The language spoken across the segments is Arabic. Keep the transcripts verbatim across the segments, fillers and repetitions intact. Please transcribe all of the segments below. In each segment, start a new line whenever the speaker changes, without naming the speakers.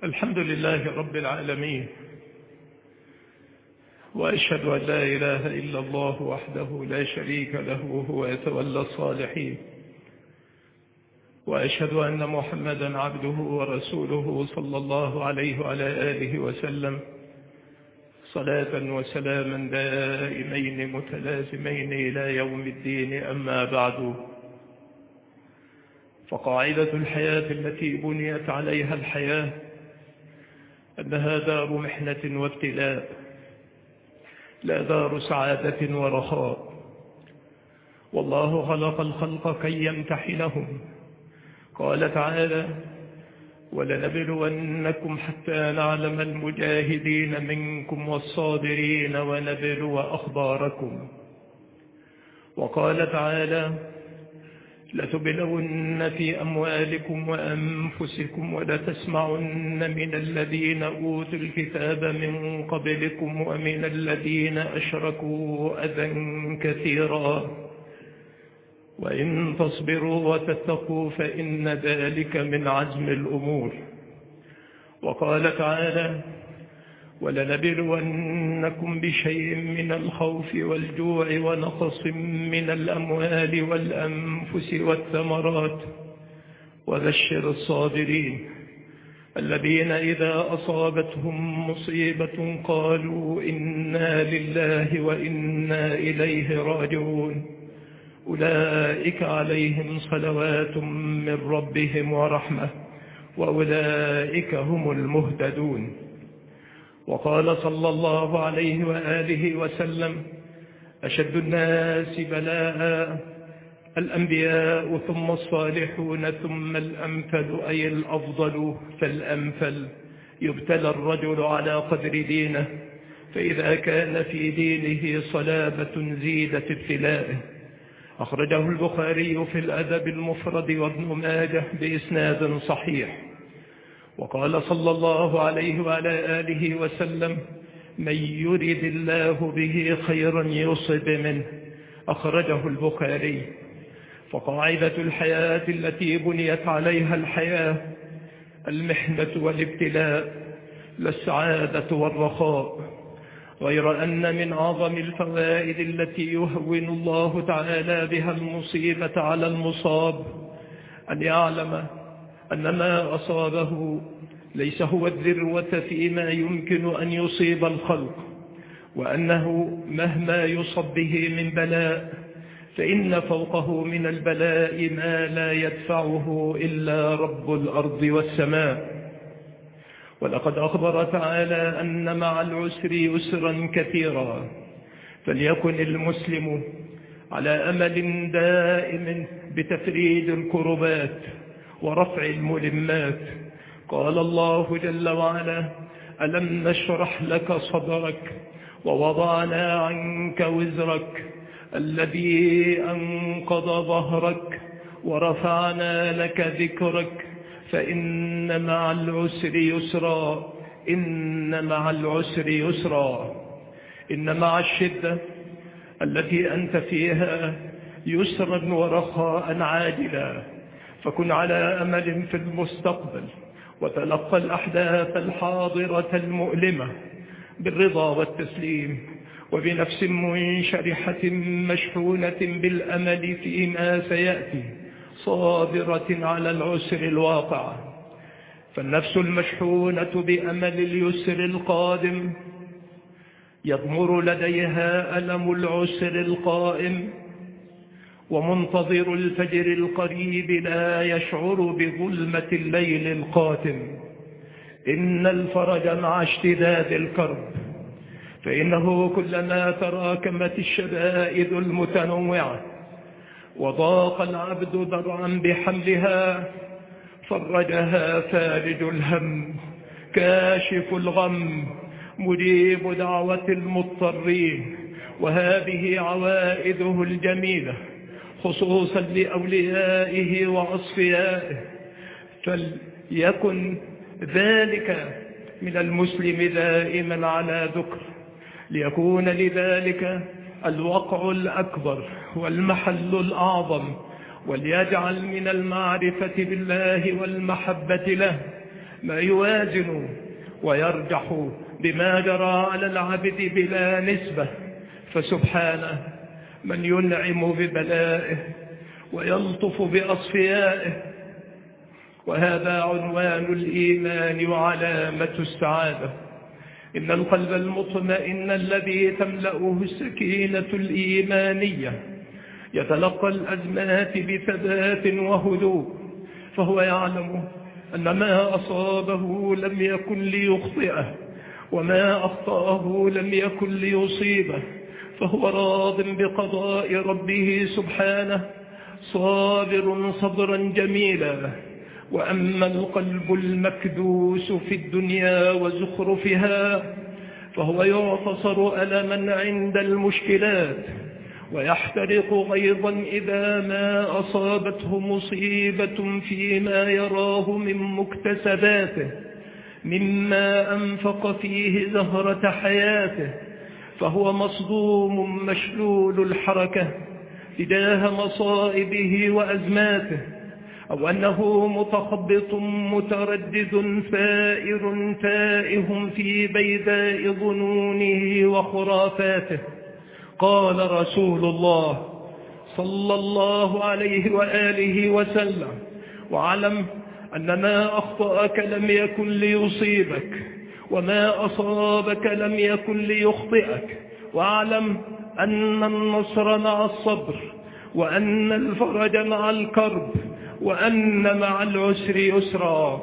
الحمد لله رب العالمين، وأشهد أن لا إله إلا الله وحده لا شريك له وهو يتولى الصالحين، وأشهد أن محمدا عبده ورسوله صلى الله عليه وعلى آله وسلم صلاة وسلاما دائمين متلازمين إلى يوم الدين. أما بعد، فقاعدة الحياة التي بنيت عليها الحياة أنها دار محنة وابتلاء، لا دار سعادة ورخاء. والله خلق الخلق كي يمتحنهم، قال تعالى: ولنبلونكم حتى نعلم المجاهدين منكم والصابرين ونبلو أخباركم. وقال تعالى: لتبلون في أموالكم وأنفسكم ولتسمعن من الذين أوتوا الكتاب من قبلكم ومن الذين أشركوا أذى كثيرا وإن تصبروا وتتقوا فإن ذلك من عزم الأمور. وقال تعالى: ولنبلونكم بشيء من الخوف والجوع ونقص من الأموال والأنفس والثمرات وبشر الصابرين الذين إذا أصابتهم مصيبة قالوا إنا لله وإنا إليه راجعون أولئك عليهم صلوات من ربهم ورحمة وأولئك هم المهتدون. وقال صلى الله عليه وآله وسلم: أشد الناس بلاء الأنبياء ثم الصالحون ثم الأمثل، أي الأفضل فالأمثل. يبتلى الرجل على قدر دينه، فإذا كان في دينه صلابة زيدت ابتلاءه. أخرجه البخاري في الأدب المفرد وابن ماجه بإسناد صحيح. وقال صلى الله عليه وعلى آله وسلم: من يرد الله به خيرا يصب منه. أخرجه البخاري. فقاعدة الحياة التي بنيت عليها الحياة المحنة والابتلاء، لا السعادة والرخاء، غير أن من أعظم الفوائد التي يهون الله تعالى بها المصيبة على المصاب أن يعلم أن ما أصابه ليس هو الذروة فيما يمكن أن يصيب الخلق، وأنه مهما يصب به من بلاء فإن فوقه من البلاء ما لا يدفعه إلا رب الأرض والسماء. ولقد أخبر تعالى أن مع العسر يسرا كثيرا، فليكن المسلم على أمل دائم بتفريج الكربات ورفع الملمات. قال الله جل وعلا: ألم نشرح لك صدرك ووضعنا عنك وزرك الذي أنقض ظهرك ورفعنا لك ذكرك فإن مع العسر يسرا إن مع العسر يسرا. إن مع الشدة التي أنت فيها يسرا ورخاء عاجلا، فكن على أمل في المستقبل وتلقى الأحداث الحاضرة المؤلمة بالرضا والتسليم وبنفس منشرحة مشحونة بالأمل فيما سيأتي، صابرة على العسر الواقع. فالنفس المشحونة بأمل اليسر القادم يضمر لديها ألم العسر القائم، ومنتظر الفجر القريب لا يشعر بظلمة الليل القاتم. إن الفرج مع اشتداد الكرب، فإنه كلما تراكمت الشدائد المتنوعة وضاق العبد ذرعا بحملها فرجها فارج الهم كاشف الغم مجيب دعوة المضطرين. وهذه عوائده الجميلة خصوصا لأوليائه وأصفيائه، فليكن ذلك من المسلم دائما على ذكر، ليكون لذلك الوقع الأكبر والمحل الأعظم، وليجعل من المعرفة بالله والمحبة له ما يوازن ويرجح بما جرى على العبد بلا نسبة، فسبحانه من ينعم ببلائه ويلطف بأصفيائه. وهذا عنوان الإيمان وعلامة السعادة. إن القلب المطمئن الذي تملأه السكينة الإيمانية يتلقى الأزمات بثبات وهدوء، فهو يعلم أن ما أصابه لم يكن ليخطئه وما أخطأه لم يكن ليصيبه، فهو راض بقضاء ربه سبحانه صابر صبرا جميلا. وأما القلب المكدوس في الدنيا وزخرفها فهو يعتصر ألما عند المشكلات ويحترق غيظا إذا ما أصابته مصيبة فيما يراه من مكتسباته مما أنفق فيه زهرة حياته، فهو مصدوم مشلول الحركة تجاه مصائبه وأزماته، أو أنه متخبط متردد ثائر تائه في بيداء ظنونه وخرافاته. قال رسول الله صلى الله عليه وآله وسلم: واعلم أن ما أخطأك لم يكن ليصيبك وما أصابك لم يكن ليخطئك، واعلم أن النصر مع الصبر وأن الفرج مع الكرب وأن مع العسر يسرا.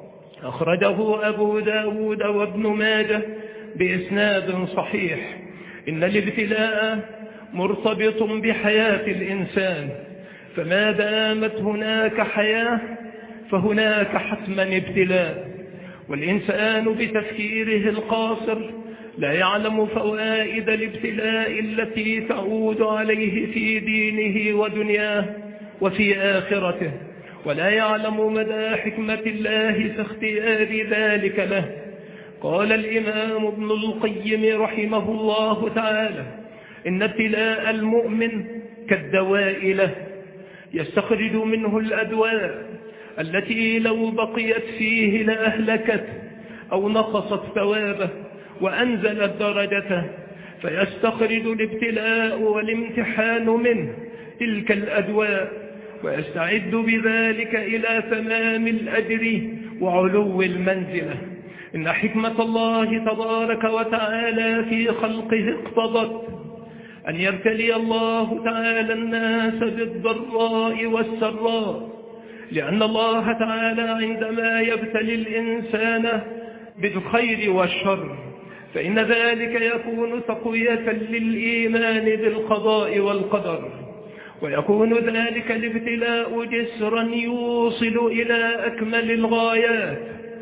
أخرجه أبو داود وابن ماجه بإسناد صحيح. إن الابتلاء مرتبط بحياة الإنسان، فما دامت هناك حياة فهناك حتما ابتلاء، والإنسان بتفكيره القاصر لا يعلم فوائد الابتلاء التي تعود عليه في دينه ودنياه وفي آخرته، ولا يعلم مدى حكمة الله في اختيار ذلك له. قال الإمام ابن القيم رحمه الله تعالى: إن ابتلاء المؤمن كالدواء له، يستخرج منه الأدواء التي لو بقيت فيه لأهلكت أو نقصت ثوابه وأنزلت درجته، فيستخرج الابتلاء والامتحان منه تلك الأدواء ويستعد بذلك إلى تمام الأجر وعلو المنزلة. إن حكمة الله تبارك وتعالى في خلقه اقتضت أن يبتلي الله تعالى الناس بالضراء والسراء، لأن الله تعالى عندما يبتلي الإنسان بالخير والشر فإن ذلك يكون تقوية للإيمان بالقضاء والقدر، ويكون ذلك الابتلاء جسرا يوصل إلى أكمل الغايات،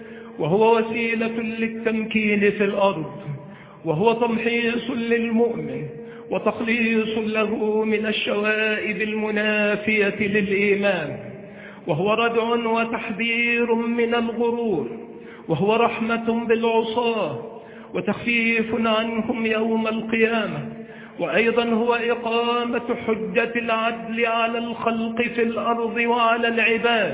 وهو وسيلة للتمكين في الأرض، وهو تمحيص للمؤمن وتخليص له من الشوائب المنافية للإيمان، وهو ردع وتحذير من الغرور، وهو رحمة بالعصاة وتخفيف عنهم يوم القيامة، وأيضا هو إقامة حجة العدل على الخلق في الأرض وعلى العباد.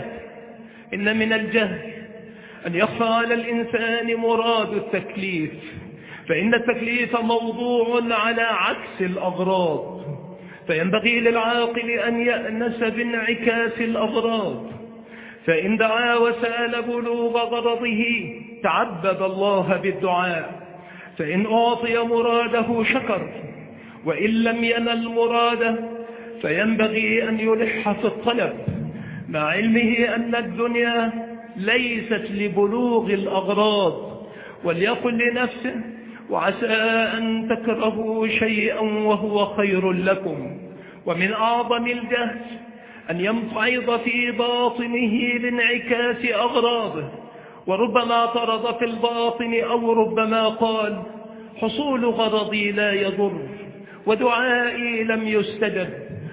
إن من الجهل أن يخفى على الإنسان مراد التكليف، فإن التكليف موضوع على عكس الأغراض، فينبغي للعاقل أن يأنس بانعكاس الأغراض، فإن دعا وسأل بلوغ غرضه تعبد الله بالدعاء، فإن أعطي مراده شكر، وإن لم ينل مراده فينبغي أن يلح في الطلب، مع علمه أن الدنيا ليست لبلوغ الأغراض، وليقل لنفسه: وعسى أن تكرهوا شيئا وهو خير لكم. ومن أعظم الجهل أن ينفعض في باطنه لانعكاس أغراضه، وربما طرد في الباطن أو ربما قال: حصول غرضي لا يضر ودعائي لم يستجب،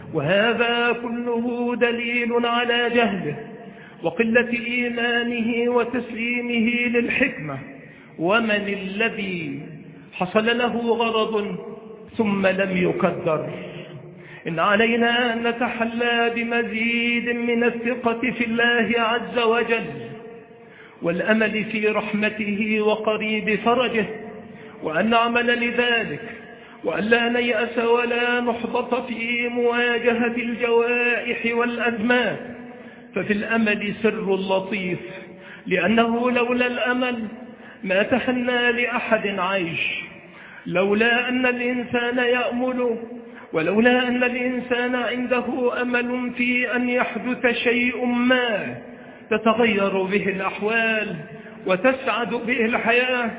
وهذا كله دليل على جهله وقلة إيمانه وتسليمه للحكمة. ومن الذي حصل له غرض ثم لم يقدر؟ إن علينا أن نتحلى بمزيد من الثقة في الله عز وجل، والأمل في رحمته وقريب فرجه، وأن نعمل لذلك، وأن لا نيأس ولا نحبط في مواجهة الجوائح والأزمات. ففي الأمل سر لطيف، لأنه لولا الأمل ما تهنى لأحد عيش. لولا أن الإنسان يأمل، ولولا أن الإنسان عنده أمل في أن يحدث شيء ما تتغير به الأحوال وتسعد به الحياة،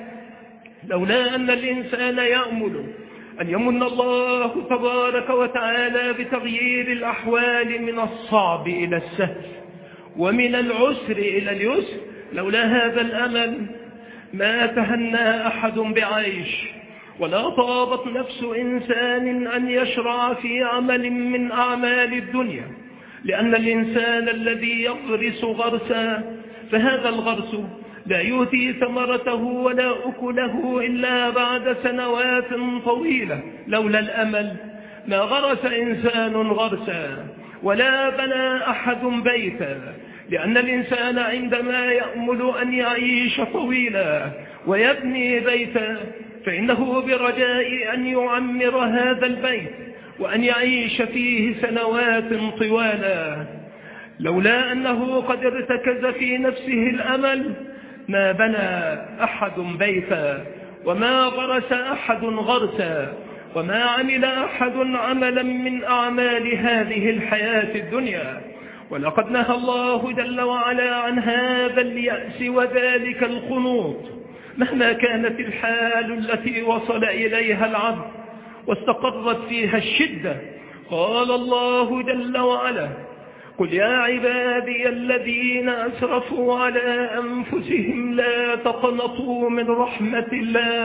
لولا أن الإنسان يأمل أن يمن الله تبارك وتعالى بتغيير الأحوال من الصعب إلى السهل ومن العسر إلى اليسر، لولا هذا الأمل ما تهنى أحد بعيش، ولا طابت نفس إنسان أن يشرع في عمل من أعمال الدنيا. لأن الإنسان الذي يغرس غرسا فهذا الغرس لا يؤتي ثمرته ولا أكله إلا بعد سنوات طويلة. لولا الأمل ما غرس إنسان غرسا ولا بنى أحد بيتا، لأن الإنسان عندما يأمل أن يعيش طويلا ويبني بيتا فإنه برجاء أن يعمر هذا البيت وأن يعيش فيه سنوات طوالا. لولا أنه قد ارتكز في نفسه الأمل ما بنى أحد بيتا، وما غرس أحد غرسا، وما عمل أحد عملا من أعمال هذه الحياة الدنيا. ولقد نهى الله جل وعلا عن هذا اليأس وذلك القنوط مهما كانت الحال التي وصل إليها العبد واستقرت فيها الشدة. قال الله جل وعلا: قل يا عبادي الذين أسرفوا على أنفسهم لا تقنطوا من رحمة الله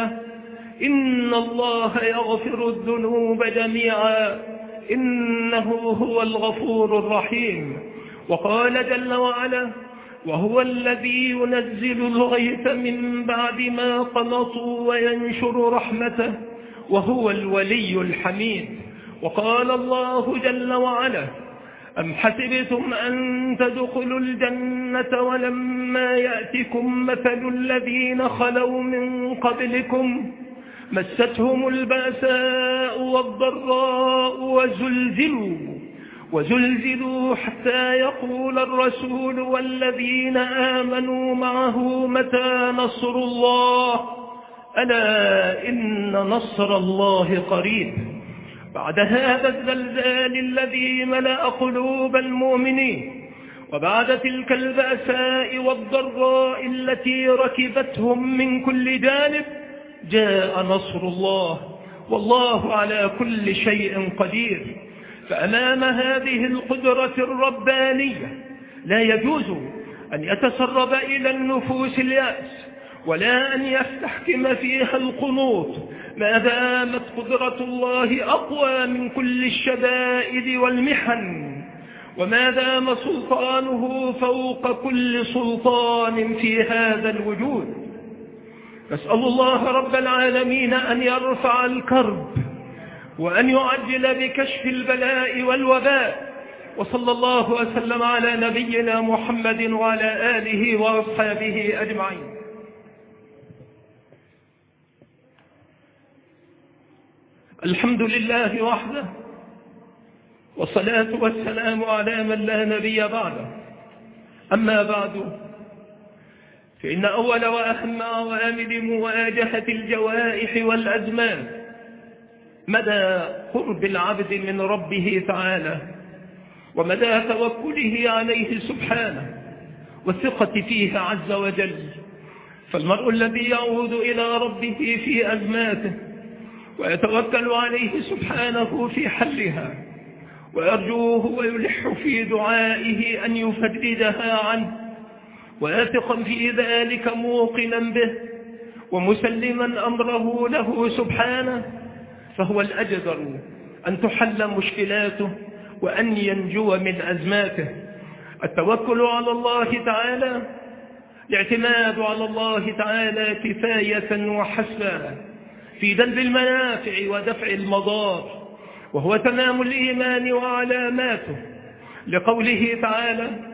إن الله يغفر الذنوب جميعا إنه هو الغفور الرحيم. وقال جل وعلا: وهو الذي ينزل الغيث من بعد ما قنطوا وينشر رحمته وهو الولي الحميد. وقال الله جل وعلا: أم حسبتم أن تدخلوا الجنة ولما يأتكم مثل الذين خلوا من قبلكم مستهم البأساء والضراء وزلزلوا وزلزلوا حتى يقول الرسول والذين آمنوا معه متى نصر الله ألا إن نصر الله قريب. بعد هذا الزلزال الذي ملأ قلوب المؤمنين وبعد تلك البأساء والضراء التي ركبتهم من كل جانب جاء نصر الله والله على كل شيء قدير. فأمام هذه القدرة الربانية لا يجوز أن يتسرب إلى النفوس اليأس ولا أن يستحكم فيها القنوط ما دامت قدرة الله أقوى من كل الشدائد والمحن وما دام سلطانه فوق كل سلطان في هذا الوجود. نسأل الله رب العالمين أن يرفع الكرب وأن يعجل بكشف البلاء والوباء. وصلى الله وسلم على نبينا محمد وعلى آله وأصحابه أجمعين. الحمد لله وحده، والصلاة والسلام على من لا نبي بعده. أما بعد، فإن أول وأهم عوامل مواجهة الجوائح والأزمان مدى قرب العبد من ربه تعالى ومدى توكله عليه سبحانه والثقة فيه عز وجل. فالمرء الذي يعود إلى ربه في أزماته ويتوكل عليه سبحانه في حلها ويرجوه ويلح في دعائه أن يفرجها عنه ويثق في ذلك موقنا به ومسلما أمره له سبحانه، فهو الأجدر أن تحل مشكلاته وأن ينجو من أزماته. التوكل على الله تعالى، الاعتماد على الله تعالى كفاية وحسبا في جلب المنافع ودفع المضار، وهو تمام الإيمان وعلاماته، لقوله تعالى: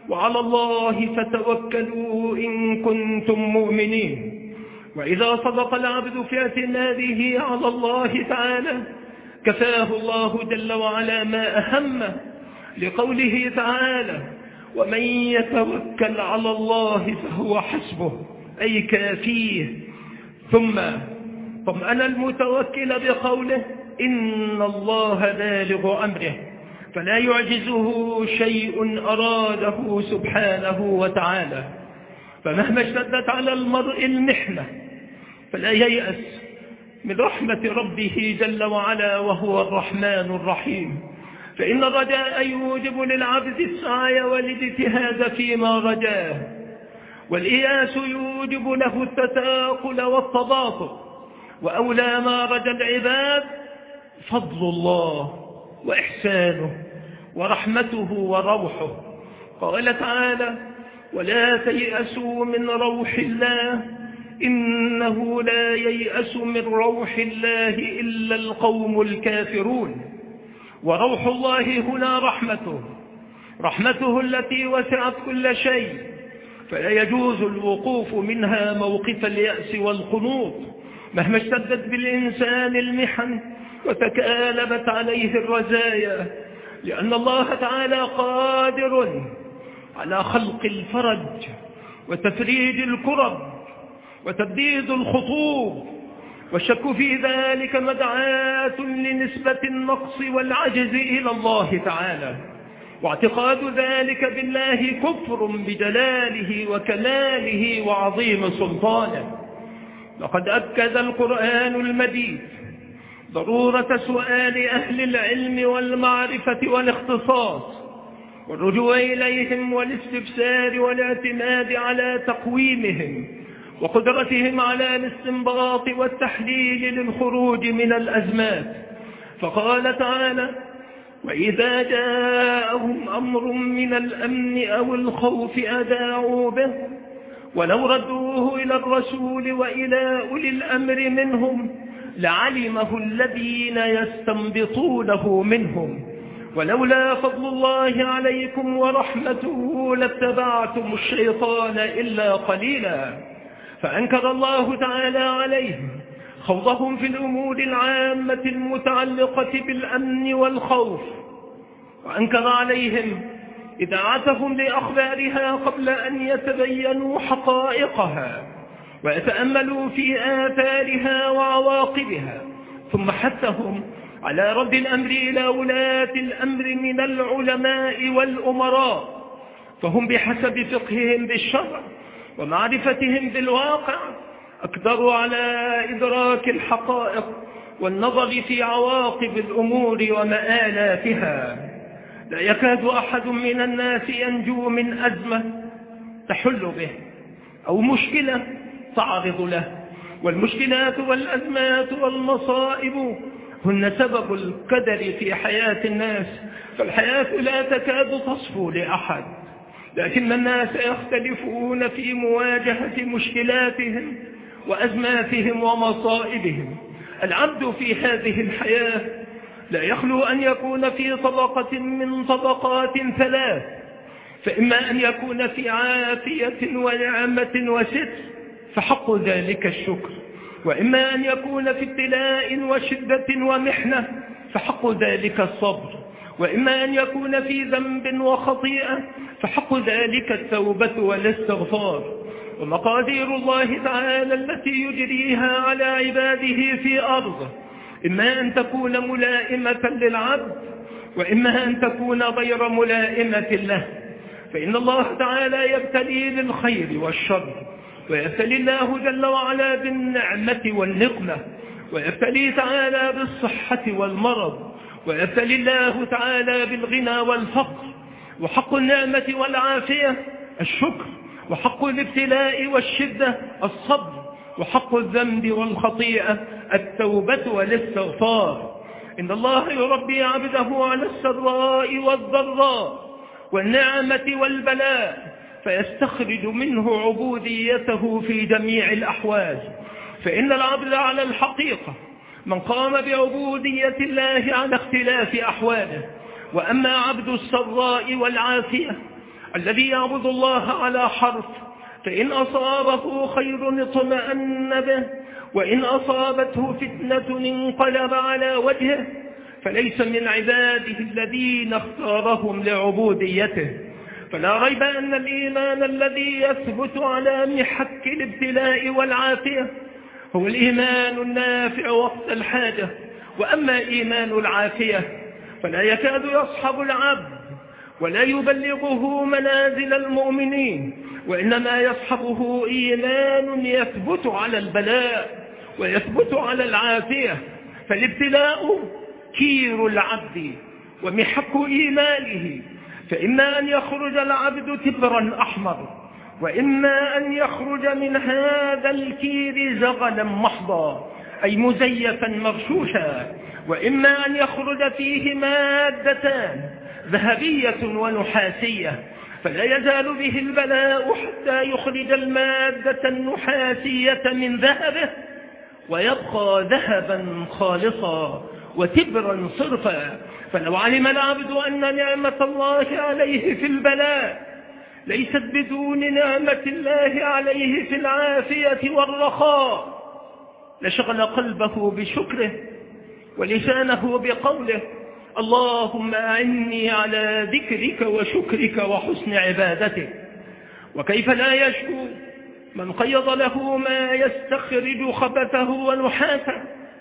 وعلى الله فتوكلوا إن كنتم مؤمنين. وإذا صدق العبد في اعتماده على الله تعالى كفاه الله جل وعلا ما أهمه، لقوله تعالى: ومن يتوكل على الله فهو حسبه، أي كافيه. ثم طمأن المتوكل بقوله: إن الله بالغ أمره، فلا يعجزه شيء أراده سبحانه وتعالى. فمهما اشتدت على المرء المحنة فلا ييأس من رحمة ربه جل وعلا، وهو الرحمن الرحيم. فإن الرجاء يوجب للعبد السعي والاجتهاد فيما رجاه، والإياس يوجب له التثاقل والتباطؤ. وأولى ما رجى العباد فضل الله وإحسانه ورحمته وروحه. قال تعالى: ولا تيأسوا من روح الله إنه لا ييأس من روح الله إلا القوم الكافرون. وروح الله هنا رحمته، رحمته التي وسعت كل شيء، فلا يجوز الوقوف منها موقف اليأس والقنوط مهما اشتدت بالإنسان المحن وتكالبت عليه الرزايا، لأن الله تعالى قادر على خلق الفرج وتفريج الكرب وتبديد الخطوب. والشك في ذلك مدعاة لنسبة النقص والعجز إلى الله تعالى، واعتقاد ذلك بالله كفر بجلاله وكماله وعظيم سلطانه. لقد أكد القرآن المجيد ضرورة سؤال أهل العلم والمعرفة والاختصاص والرجوع إليهم والاستفسار والاعتماد على تقويمهم وقدرتهم على الاستنباط والتحليل للخروج من الأزمات. فقال تعالى: وإذا جاءهم أمر من الأمن أو الخوف أذاعوا به ولو ردوه إلى الرسول وإلى أولي الأمر منهم لعلمه الذين يستنبطونه منهم ولولا فضل الله عليكم ورحمته لاتبعتم الشيطان إلا قليلا. فأنكر الله تعالى عليهم خوضهم في الأمور العامة المتعلقة بالأمن والخوف، وأنكر عليهم إذاعتهم لأخبارها قبل أن يتبينوا حقائقها ويتأملوا في آثارها وعواقبها، ثم حثهم على رد الأمر إلى ولاة الأمر من العلماء والأمراء، فهم بحسب فقههم بالشرع ومعرفتهم بالواقع أقدروا على إدراك الحقائق والنظر في عواقب الأمور ومآلاتها. لا يكاد أحد من الناس ينجو من أزمة تحل به أو مشكلة تعرض له، والمشكلات والأزمات والمصائب هن سبب القدر في حياة الناس، فالحياة لا تكاد تصفو لأحد، لكن الناس يختلفون في مواجهة مشكلاتهم وأزماتهم ومصائبهم. العبد في هذه الحياة لا يخلو أن يكون في طبقة من طبقات ثلاث، فإما أن يكون في عافية ونعمة وستر فحق ذلك الشكر، وإما أن يكون في ابتلاء وشدة ومحنة فحق ذلك الصبر، وإما أن يكون في ذنب وخطيئة فحق ذلك التوبة والاستغفار. ومقادير الله تعالى التي يجريها على عباده في أرضه إما أن تكون ملائمة للعبد وإما أن تكون غير ملائمة له، فإن الله تعالى يبتلي بالخير والشر، ويبتلي الله جل وعلا بالنعمة والنقمة، ويبتلي تعالى بالصحة والمرض، ويبتلي الله تعالى بالغنى والفقر. وحق النعمة والعافية الشكر، وحق الابتلاء والشدة الصبر، وحق الذنب والخطيئة التوبة والاستغفار. إن الله يربي عبده على السراء والضراء والنعمة والبلاء فيستخرج منه عبوديته في جميع الأحوال، فإن العبد على الحقيقة من قام بعبودية الله على اختلاف أحواله. وأما عبد السراء والعافية الذي يعبد الله على حرف، فإن أصابه خير اطمأن به، وإن أصابته فتنة انقلب على وجهه، فليس من عباده الذين اختارهم لعبوديته. فلا ريب أن الإيمان الذي يثبت على محك الابتلاء والعافية هو الإيمان النافع وقت الحاجة. وأما إيمان العافية فلا يكاد يصحب العبد ولا يبلغه منازل المؤمنين، وإنما يصحبه إيمان يثبت على البلاء ويثبت على العافية. فالابتلاء كير العبد ومحك إيمانه، فإما أن يخرج العبد تبرا أحمر، وإما أن يخرج من هذا الكير زغلا محضا أي مزيفا مرشوشا، وإما أن يخرج فيه مادتان ذهبية ونحاسية، فلا يزال به البلاء حتى يخرج المادة النحاسية من ذهبه ويبقى ذهبا خالصا وتبرا صرفا. فلو علم العبد أن نعمة الله عليه في البلاء ليست بدون نعمة الله عليه في العافية والرخاء لشغل قلبه بشكره ولسانه بقوله اللهم أعني على ذكرك وشكرك وحسن عبادتك. وكيف لا يشكو من قيض له ما يستخرج خبثه ونحاسه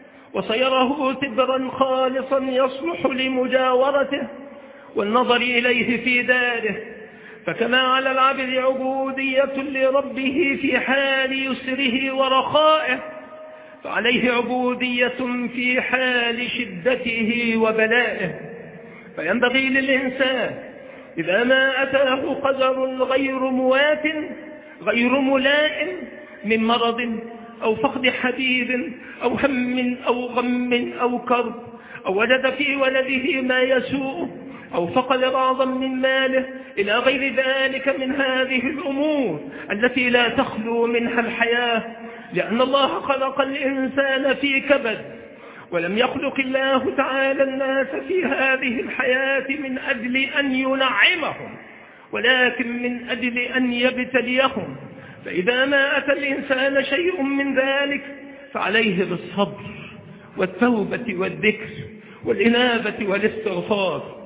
وصيره تبرا خالصا يصلح لمجاورته والنظر إليه في داره. فكما على العبد عبودية لربه في حال يسره ورخائه، فعليه عبودية في حال شدته وبلائه. فينبغي للإنسان إذا ما أتاه قدر غير موات غير ملائم من مرض أو فقد حبيب أو هم أو غم أو كرب، أو وجد في ولده ما يسوء، أو فقد بعضا من ماله إلى غير ذلك من هذه الأمور التي لا تخلو منها الحياة، لأن الله خلق الإنسان في كبد، ولم يخلق الله تعالى الناس في هذه الحياة من أجل أن ينعمهم، ولكن من أجل أن يبتليهم. فإذا ما أتى الإنسان شيء من ذلك فعليه بالصبر والتوبة والذكر والإنابة والاستغفار.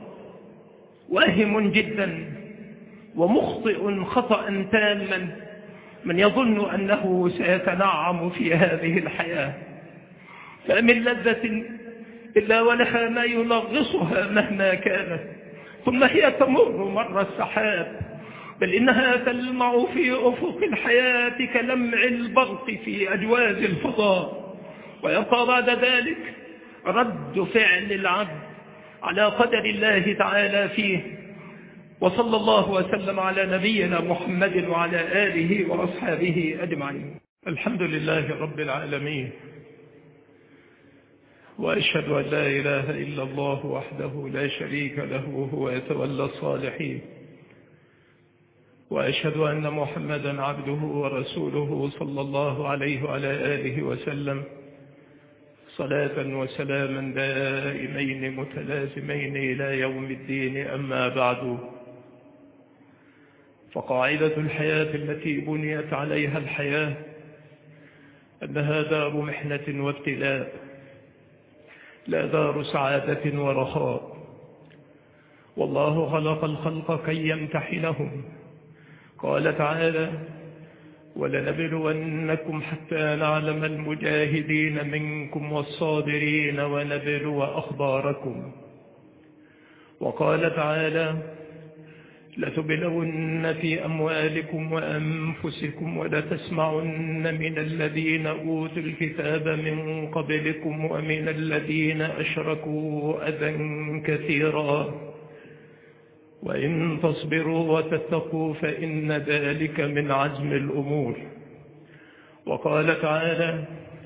واهم جدا ومخطئ خطأ تاما من يظن أنه سيتنعم في هذه الحياة، فمن لذة إلا ولها ما ينغصها مهما كانت، ثم هي تمر مر السحاب، بل إنها تلمع في أفق الحياة كلمع البرق في أجواز الفضاء، ويبقى بعد ذلك رد فعل العبد على قدر الله تعالى فيه. وصلى الله وسلم على نبينا محمد وعلى آله وأصحابه أجمعين. الحمد لله رب العالمين، وأشهد أن لا إله إلا الله وحده لا شريك له هو يتولى الصالحين، وأشهد أن محمدا عبده ورسوله صلى الله عليه وعلى آله وسلم صلاة وسلاما دائمين متلازمين إلى يوم الدين. أما بعد، فقاعدة الحياة التي بنيت عليها الحياة أنها دار محنة وابتلاء، لا دار سعادة ورخاء. والله خلق الخلق كي يمتحنهم، قال تعالى ولنبلونكم حتى نعلم المجاهدين منكم والصابرين ونبلو أخباركم. وقال تعالى لتبلون في أموالكم وأنفسكم ولتسمعن من الذين أوتوا الكتاب من قبلكم ومن الذين أشركوا أذى كثيرا وإن تصبروا وتتقوا فإن ذلك من عزم الأمور. وقال تعالى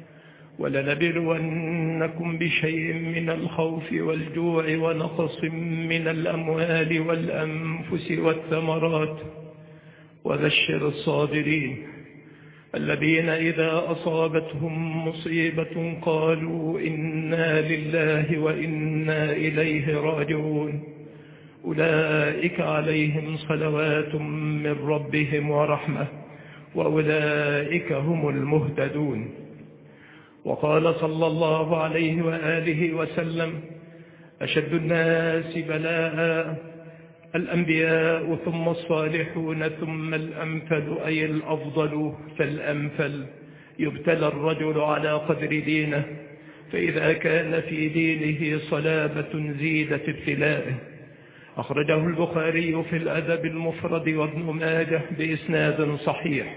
ولنبلونكم بشيء من الخوف والجوع ونقص من الأموال والأنفس والثمرات وبشر الصابرين الذين إذا أصابتهم مصيبة قالوا إنا لله وإنا إليه راجعون أولئك عليهم صلوات من ربهم ورحمة وأولئك هم المهتدون. وقال صلى الله عليه وآله وسلم: أشد الناس بلاء الأنبياء ثم الصالحون ثم الأمثل، أي الأفضل فالأمثل. يبتلى الرجل على قدر دينه، فإذا كان في دينه صلابة زيدت ابتلاءه. أخرجه البخاري في الأدب المفرد وابن ماجه بإسناد صحيح.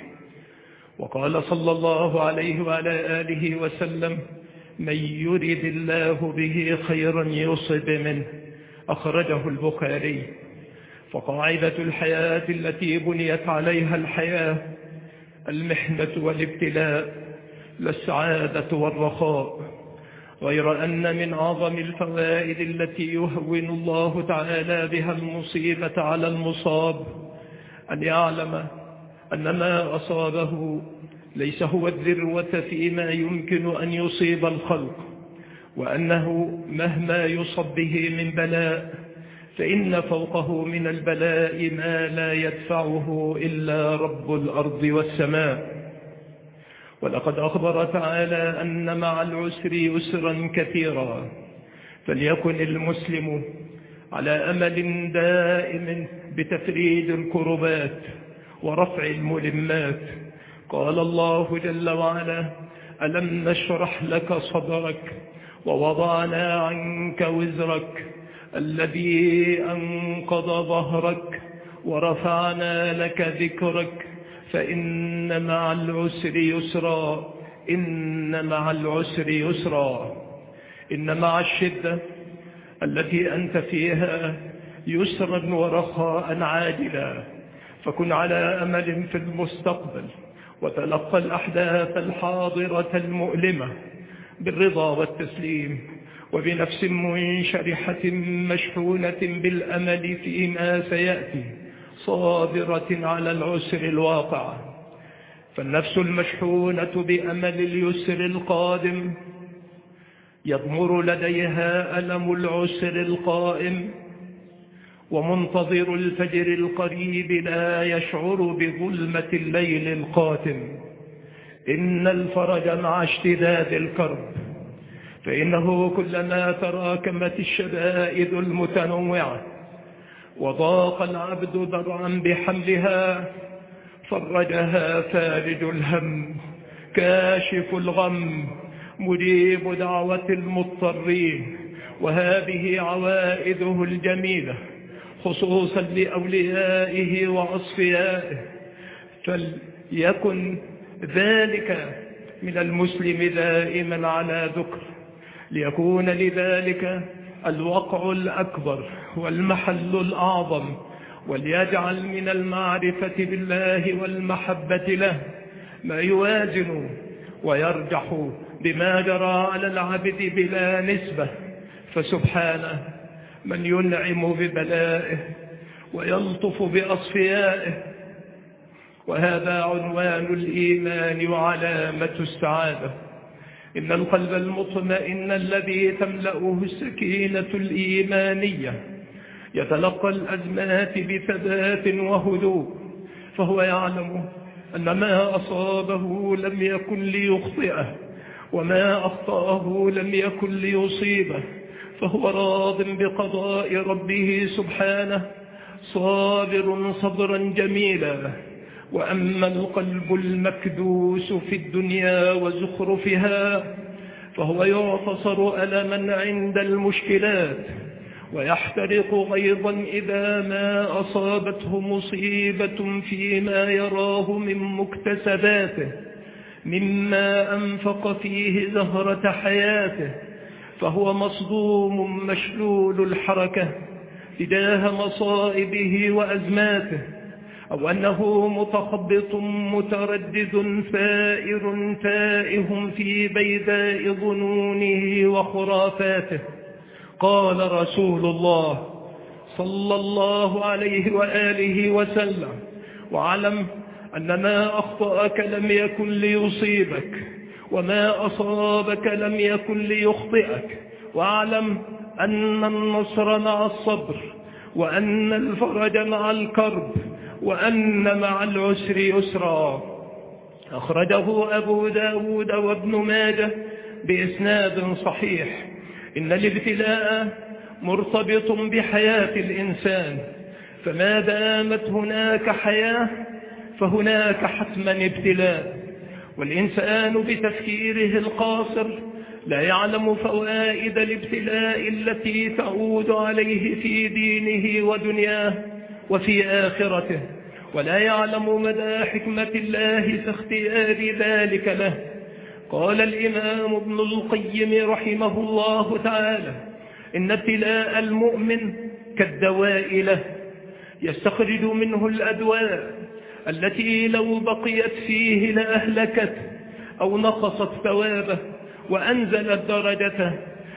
وقال صلى الله عليه وعلى آله وسلم: من يرد الله به خيرا يصب منه. أخرجه البخاري. فقاعدة الحياة التي بنيت عليها الحياة المحنة والابتلاء، لا السعادة والرخاء، غير أن من أعظم الفوائد التي يهون الله تعالى بها المصيبة على المصاب أن يعلم أن ما أصابه ليس هو الذروة فيما يمكن أن يصيب الخلق، وأنه مهما يصب به من بلاء فإن فوقه من البلاء ما لا يدفعه إلا رب الأرض والسماء. ولقد أخبر تعالى أن مع العسر يسرا كثيرا، فليكن المسلم على أمل دائم بتفريج الكربات ورفع الملمات. قال الله جل وعلا: ألم نشرح لك صدرك ووضعنا عنك وزرك الذي أنقض ظهرك ورفعنا لك ذكرك فإن مع العسر يسرا إن مع العسر يسرا. إن مع الشدة التي أنت فيها يسرا ورخاء عاجلا، فكن على أمل في المستقبل، وتلقى الأحداث الحاضرة المؤلمة بالرضا والتسليم، وبنفس منشرحة مشحونة بالأمل فيما سيأتي، صابرة على العسر الواقع. فالنفس المشحونة بأمل اليسر القادم يضمر لديها ألم العسر القائم، ومنتظر الفجر القريب لا يشعر بظلمة الليل القاتم. إن الفرج مع اشتداد الكرب، فإنه كلما تراكمت الشدائد المتنوعة وضاق العبد ذرعا بحملها فرجها فارج الهم كاشف الغم مجيب دعوة المضطرين. وهذه عوائده الجميلة خصوصا لأوليائه وأصفيائه، فليكن ذلك من المسلم دائما على ذكر، ليكون لذلك الوقع الأكبر والمحل الأعظم، وليجعل من المعرفة بالله والمحبة له ما يوازن ويرجح بما جرى على العبد بلا نسبة. فسبحانه من ينعم ببلائه ويلطف بأصفيائه، وهذا عنوان الإيمان وعلامة السعادة. إن القلب المطمئن الذي تملأه السكينة الإيمانية يتلقى الأزمات بثبات وهدوء، فهو يعلم أن ما أصابه لم يكن ليخطئه، وما أخطأه لم يكن ليصيبه، فهو راض بقضاء ربه سبحانه صابر صبرا جميلا. وأما القلب المكدوس في الدنيا وزخرفها فهو يعتصر ألما عند المشكلات، ويحترق غيظا إذا ما أصابته مصيبة فيما يراه من مكتسباته مما أنفق فيه زهرة حياته، فهو مصدوم مشلول الحركة تجاه مصائبه وأزماته، أو أنه متخبط متردد ثائر تائه في بيداء ظنونه وخرافاته. قال رسول الله صلى الله عليه وآله وسلم: واعلم أن ما أخطأك لم يكن ليصيبك، وما أصابك لم يكن ليخطئك، واعلم أن النصر مع الصبر، وأن الفرج مع الكرب، وأن مع العسر يسرا. أخرجه أبو داود وابن ماجه بإسناد صحيح. إن الابتلاء مرتبط بحياة الإنسان، فما دامت هناك حياة فهناك حتما ابتلاء، والإنسان بتفكيره القاصر لا يعلم فوائد الابتلاء التي تعود عليه في دينه ودنياه وفي آخرته، ولا يعلم مدى حكمة الله في اختيار ذلك له. قال الإمام ابن القيم رحمه الله تعالى: إن ابتلاء المؤمن كالدواء له، يستخرج منه الأدواء التي لو بقيت فيه لأهلكت أو نقصت ثوابه وأنزلت درجته،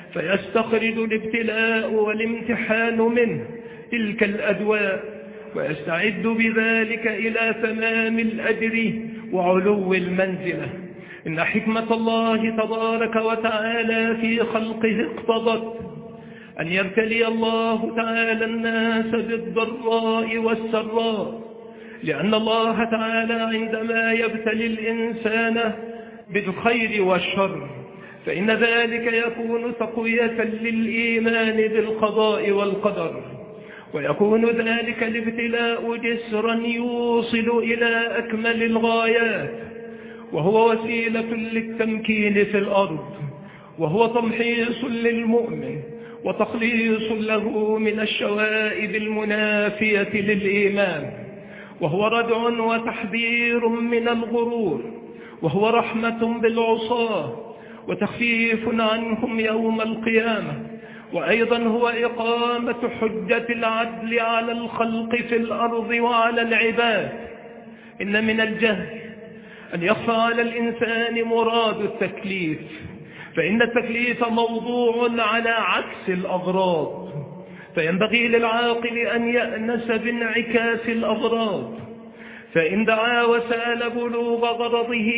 فيستخرج الابتلاء والامتحان منه تلك الأدواء، ويستعد بذلك إلى تمام الأجر وعلو المنزلة. إن حكمة الله تبارك وتعالى في خلقه اقتضت أن يبتلي الله تعالى الناس بالضراء والسراء، لأن الله تعالى عندما يبتلي الإنسان بالخير والشر فإن ذلك يكون تقوية للإيمان بالقضاء والقدر، ويكون ذلك الابتلاء جسرا يوصل إلى أكمل الغايات، وهو وسيلة للتمكين في الأرض، وهو تمحيص للمؤمن وتخليص له من الشوائب المنافية للإيمان، وهو ردع وتحذير من الغرور، وهو رحمة بالعصاة وتخفيف عنهم يوم القيامة، وأيضا هو إقامة حجة العدل على الخلق في الأرض وعلى العباد. إن من الجهل أن يخفى على الإنسان مراد التكليف، فإن التكليف موضوع على عكس الأغراض، فينبغي للعاقل أن يأنس بانعكاس الأغراض، فإن دعا وسأل بلوغ غرضه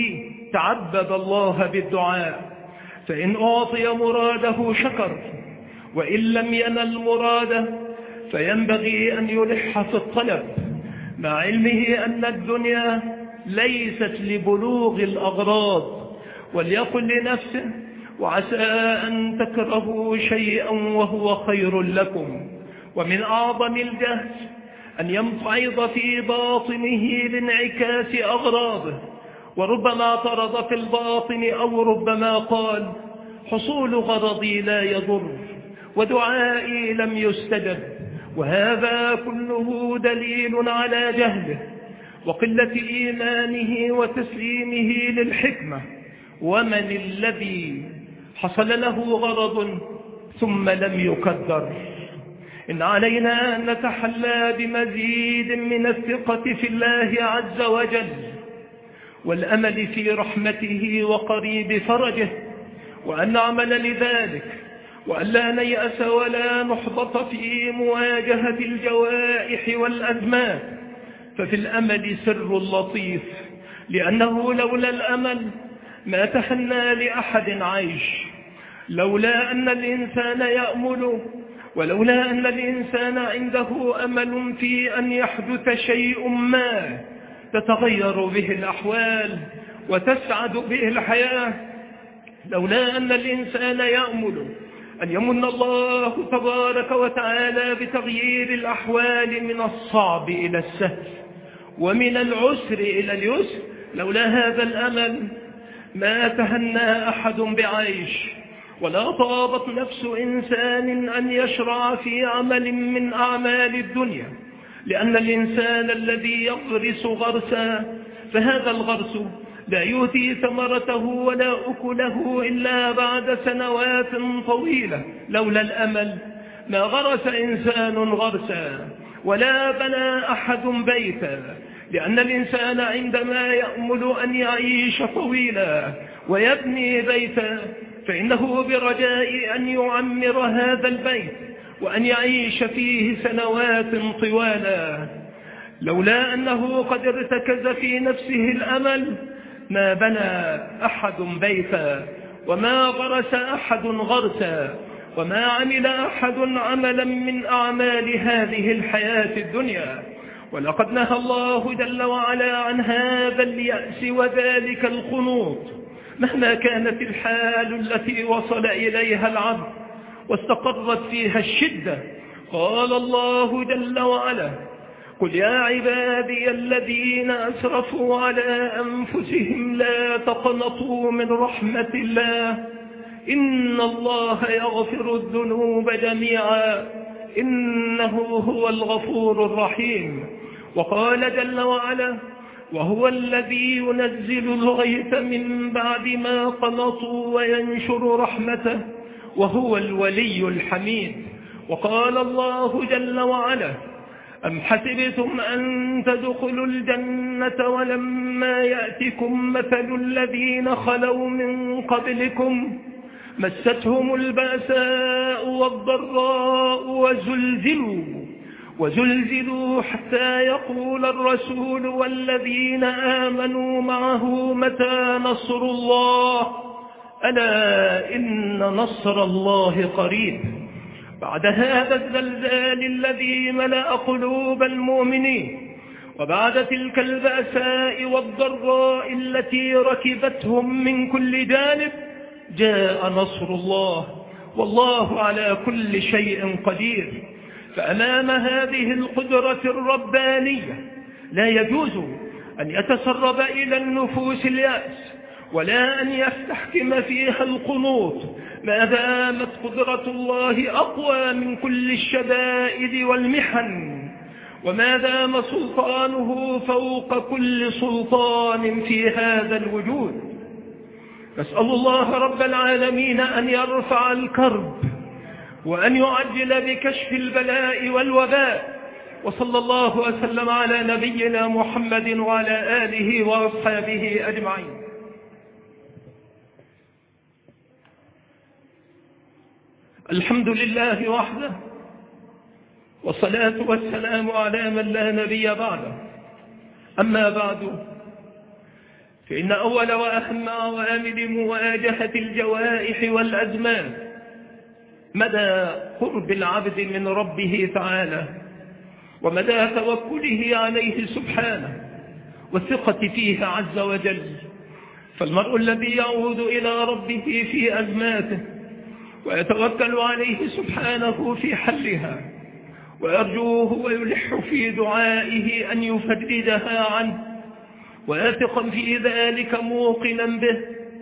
تعبد الله بالدعاء، فإن أعطي مراده شكر، وإن لم ينل مراده فينبغي أن يلح في الطلب، مع علمه أن الدنيا ليست لبلوغ الأغراض، وليقل لنفسه: وعسى أن تكرهوا شيئا وهو خير لكم. ومن أعظم الجهل أن ينفعض في باطنه لانعكاس أغراضه، وربما اعترض في الباطن أو ربما قال: حصول غرضي لا يضر ودعائي لم يستجب، وهذا كله دليل على جهله وقلة إيمانه وتسليمه للحكمة. ومن الذي حصل له غرض ثم لم يقدر؟ إن علينا أن نتحلى بمزيد من الثقة في الله عز وجل، والأمل في رحمته وقريب فرجه، وأن نعمل لذلك، وأن لا نيأس ولا نحبط في مواجهة الجوائح والأزمات، ففي الأمل سر لطيف، لأنه لولا الأمل ما تحنى لأحد عيش. لولا أن الإنسان يأمل، ولولا أن الإنسان عنده أمل في أن يحدث شيء ما تتغير به الأحوال وتسعد به الحياة، لولا أن الإنسان يأمل أن يمن الله تبارك وتعالى بتغيير الأحوال من الصعب إلى السهل ومن العسر إلى اليسر، لولا هذا الأمل ما تهنى أحد بعيش، ولا طابت نفس إنسان أن يشرع في عمل من أعمال الدنيا، لأن الإنسان الذي يغرس غرسا فهذا الغرس لا يؤتي ثمرته ولا أكله إلا بعد سنوات طويلة. لولا الأمل ما غرس إنسان غرسا ولا بنى أحد بيتا، لأن الإنسان عندما يأمل أن يعيش طويلا ويبني بيتا فإنه برجاء أن يعمر هذا البيت وأن يعيش فيه سنوات طوالا. لولا أنه قد ارتكز في نفسه الأمل ما بنى أحد بيتا وما غرس أحد غرسا، وما عمل أحد عملا من أعمال هذه الحياة الدنيا. ولقد نهى الله جل وعلا عن هذا اليأس وذلك القنوط مهما كانت الحال التي وصل إليها العبد واستقرت فيها الشدة. قال الله جل وعلا: قل يا عبادي الذين أسرفوا على أنفسهم لا تقنطوا من رحمة الله إن الله يغفر الذنوب جميعا إنه هو الغفور الرحيم. وقال جل وعلا: وهو الذي ينزل الغيث من بعد ما قنطوا وينشر رحمته وهو الولي الحميد. وقال الله جل وعلا: أم حسبتم أن تدخلوا الجنة ولما يأتكم مثل الذين خلوا من قبلكم مستهم البأساء والضراء وزلزلوا وزلزلوا حتى يقول الرسول والذين آمنوا معه متى نصر الله ألا إن نصر الله قريب. بعد هذا الزلزال الذي ملأ قلوب المؤمنين وبعد تلك البأساء والضراء التي ركبتهم من كل جانب جاء نصر الله والله على كل شيء قدير. فأمام هذه القدرة الربانية لا يجوز أن يتسرب إلى النفوس اليأس ولا أن يستحكم فيها القنوط ما دامت قدرة الله أقوى من كل الشدائد والمحن وما دام سلطانه فوق كل سلطان في هذا الوجود. نسأل الله رب العالمين أن يرفع الكرب وأن يعجل بكشف البلاء والوباء. وصلى الله وسلم على نبينا محمد وعلى آله وأصحابه أجمعين. الحمد لله وحده والصلاة والسلام على من لا نبي بعده. أما بعد، فإن أول وأهم عوامل مواجهة الجوائح والأزمان مدى قرب العبد من ربه تعالى ومدى توكله عليه سبحانه والثقة فيه عز وجل. فالمرء الذي يعود إلى ربه في أزماته ويتوكل عليه سبحانه في حلها ويرجوه ويلح في دعائه أن يفرجها عنه واثقا في ذلك موقنا به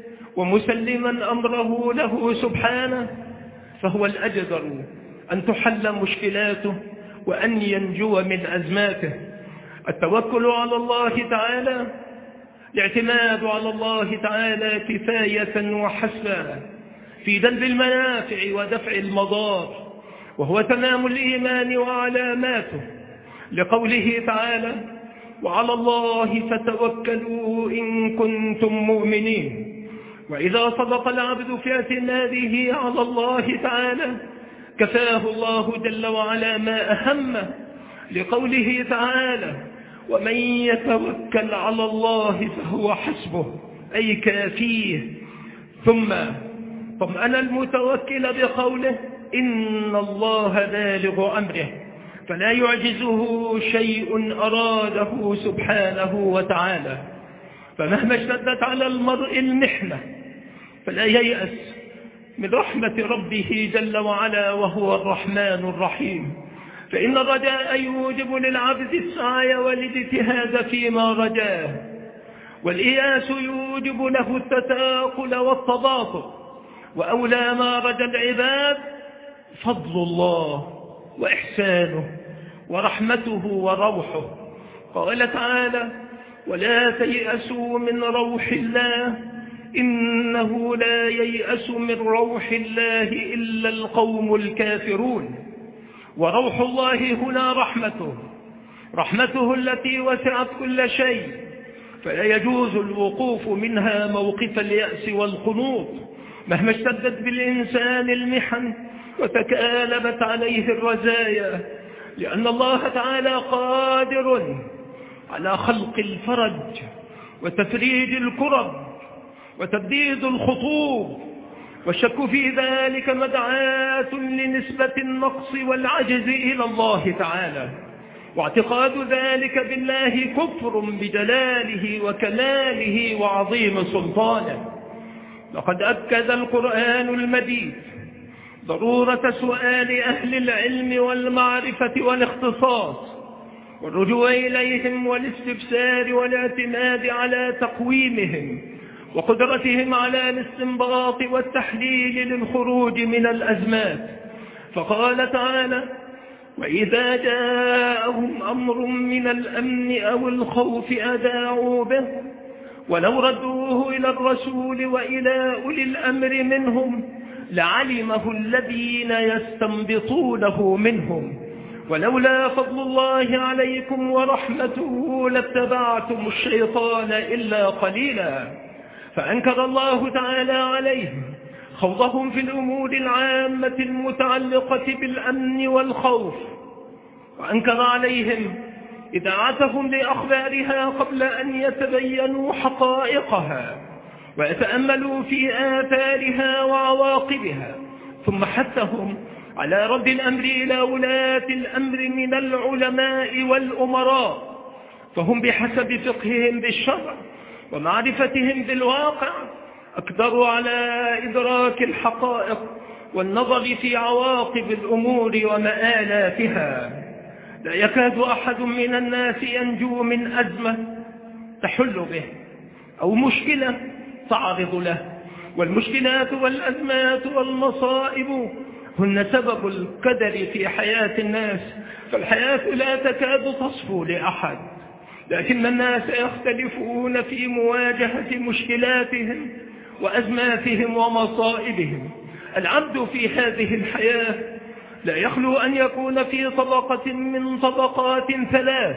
ومسلما أمره له سبحانه، فهو الأجدر أن تحل مشكلاته وأن ينجو من أزماته. التوكل على الله تعالى، الاعتماد على الله تعالى كفاية وحسبا في جلب المنافع ودفع المضار، وهو تمام الإيمان وعلاماته، لقوله تعالى: وعلى الله فتوكلوا إن كنتم مؤمنين. وإذا صدق العبد في اعتماده على الله تعالى كفاه الله جل وعلا ما أهمه، لقوله تعالى: ومن يتوكل على الله فهو حسبه، أي كافيه. ثم طمأن المتوكل بقوله: إن الله بالغ أمره، فلا يعجزه شيء أراده سبحانه وتعالى. فمهما اشتدت على المرء المحنة فلا ييأس من رحمة ربه جل وعلا، وهو الرحمن الرحيم. فإن الرجاء يوجب للعبد السعي والاجتهاد فيما رجاه، والإياس يوجب له التثاقل والتباطؤ. وأولى ما رجى العباد فضل الله وإحسانه ورحمته وروحه. قال تعالى: ولا تيأسوا من روح الله إنه لا ييأس من روح الله إلا القوم الكافرون. وروح الله هنا رحمته، رحمته التي وسعت كل شيء، فلا يجوز الوقوف منها موقف اليأس والقنوط مهما اشتدت بالإنسان المحن وتكالبت عليه الرزايا، لأن الله تعالى قادر على خلق الفرج وتفريج الكرب وتبديد الخطوب والشك في ذلك مدعاة لنسبة النقص والعجز إلى الله تعالى، واعتقاد ذلك بالله كفر بجلاله وكماله وعظيم سلطانه. لقد أكد القرآن المجيد ضرورة سؤال أهل العلم والمعرفة والاختصاص والرجوع إليهم والاستفسار والاعتماد على تقويمهم وقدرتهم على الاستنباط والتحليل للخروج من الأزمات. فقال تعالى: وإذا جاءهم أمر من الأمن أو الخوف أذاعوا به ولو ردوه إلى الرسول وإلى أولي الأمر منهم لعلمه الذين يستنبطونه منهم ولولا فضل الله عليكم ورحمته لاتبعتم الشيطان إلا قليلا. فأنكر الله تعالى عليهم خوضهم في الأمور العامة المتعلقة بالأمن والخوف، وأنكر عليهم إذاعتهم لأخبارها قبل أن يتبينوا حقائقها ويتأملوا في آثارها وعواقبها، ثم حثهم على رد الأمر إلى ولاة الأمر من العلماء والأمراء، فهم بحسب فقههم بالشرع ومعرفتهم بالواقع أقدروا على إدراك الحقائق والنظر في عواقب الأمور ومآلاتها. لا يكاد أحد من الناس ينجو من أزمة تحل به أو مشكلة تعرض له، والمشكلات والأزمات والمصائب هن سبب القدر في حياة الناس، فالحياة لا تكاد تصفو لأحد، لكن الناس يختلفون في مواجهة مشكلاتهم وأزماتهم ومصائبهم. العبد في هذه الحياة لا يخلو أن يكون في طبقة من طبقات ثلاث،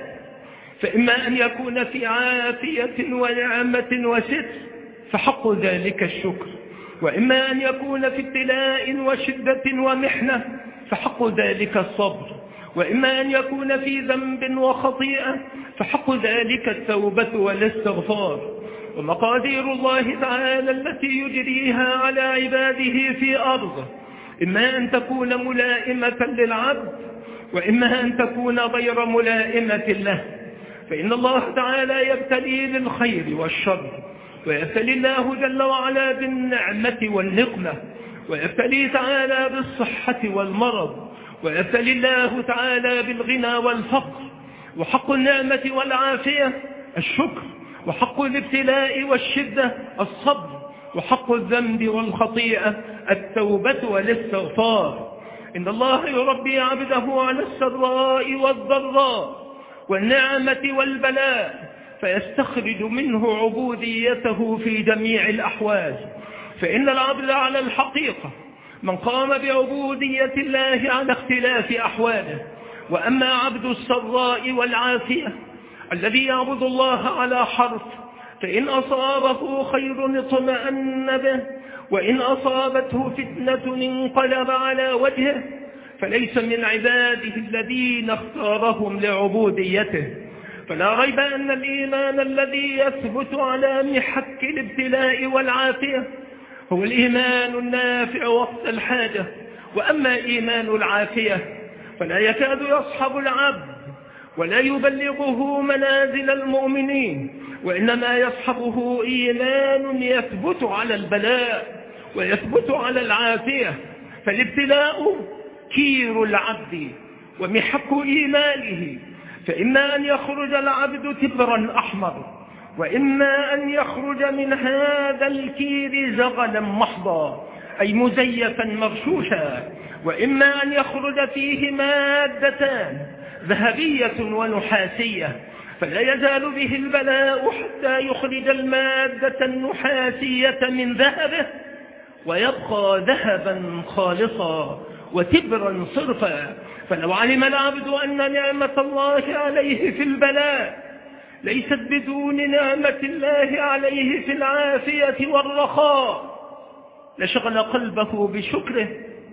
فإما أن يكون في عافية ونعمة وستر فحق ذلك الشكر، وإما أن يكون في ابتلاء وشدة ومحنة فحق ذلك الصبر، وإما أن يكون في ذنب وخطيئة فحق ذلك التوبة والاستغفار. ومقادير الله تعالى التي يجريها على عباده في أرضه إما أن تكون ملائمة للعبد وإما أن تكون غير ملائمة له، فإن الله تعالى يبتلي للخير والشر، ويبتلي الله جل وعلا بالنعمة والنقمة، ويبتلي تعالى بالصحة والمرض، ويبتلي الله تعالى بالغنى والفقر. وحق النعمة والعافية الشكر، وحق الابتلاء والشدة الصبر، وحق الذنب والخطيئة التوبة والاستغفار. إن الله يربي عبده على السراء والضراء والنعمة والبلاء فيستخرج منه عبوديته في جميع الأحوال، فإن العبد على الحقيقة من قام بعبودية الله على اختلاف أحواله. وأما عبد السراء والعافية الذي يعبد الله على حرف فإن أصابه خير اطمأن به، وإن أصابته فتنة انقلب على وجهه، فليس من عباده الذين اختارهم لعبوديته. فلا ريب أن الإيمان الذي يثبت على محك الابتلاء والعافية هو الإيمان النافع وقت الحاجة. وأما إيمان العافية فلا يكاد يصحب العبد ولا يبلغه منازل المؤمنين، وإنما يصحبه إيمان يثبت على البلاء ويثبت على العافية. فالابتلاء كير العبد ومحك إيمانه، فإما أن يخرج العبد تبرا أحمر، وإما أن يخرج من هذا الكير زغلا محضا أي مزيفا مرشوشا، وإما أن يخرج فيه مادتان ذهبية ونحاسية، فلا يزال به البلاء حتى يخرج المادة النحاسية من ذهبه ويبقى ذهبا خالصا وتبرا صرفا. فلو علم العبد أن نعمة الله عليه في البلاء ليست بدون نعمة الله عليه في العافية والرخاء لشغل قلبه بشكره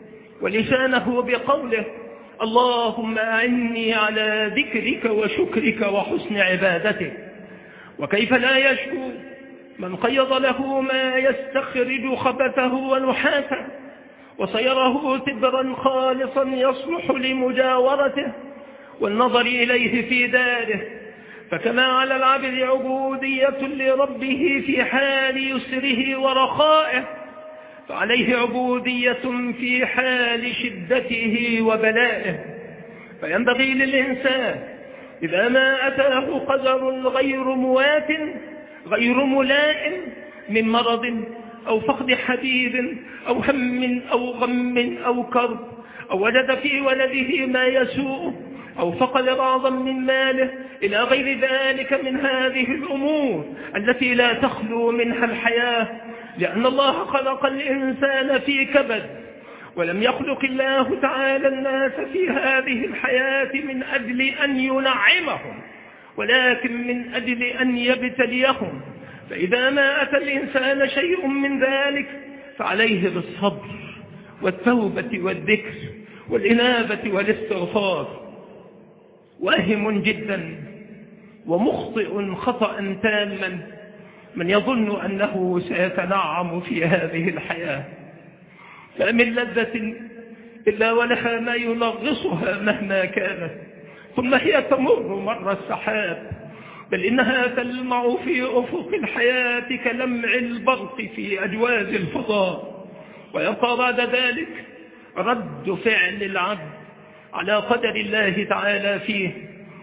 ولسانه بقوله: اللهم أعني على ذكرك وشكرك وحسن عبادتك. وكيف لا يشكو من قيض له ما يستخرج خبثه ونحاته وصيره تبرا خالصا يصلح لمجاورته والنظر إليه في داره. فكما على العبد عبودية لربه في حال يسره ورخائه، فعليه عبودية في حال شدته وبلائه. فينبغي للإنسان إذا ما أتاه قدر غير موات غير ملائم من مرض أو فقد حبيب أو هم أو غم أو كرب، أو وجد في ولده ما يسوء، أو فقد بعضا من ماله، إلى غير ذلك من هذه الأمور التي لا تخلو منها الحياة، لأن الله خلق الإنسان في كبد، ولم يخلق الله تعالى الناس في هذه الحياة من أجل أن ينعمهم، ولكن من أجل أن يبتليهم. فإذا ما أتى الإنسان شيء من ذلك فعليه بالصبر والتوبة والذكر والإنابة والاستغفار. واهم جدا ومخطئ خطأ تاما من يظن أنه سيتنعم في هذه الحياة، فمن لذة إلا ولها ما ينغصها مهما كانت، ثم هي تمر مر السحاب، بل إنها تلمع في أفق الحياة كلمع البرق في أجواز الفضاء، ويبقى بعد ذلك رد فعل العبد على قدر الله تعالى فيه.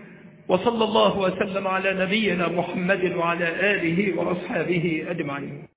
وصلى الله وسلم على نبينا محمد وعلى آله وأصحابه أجمعين.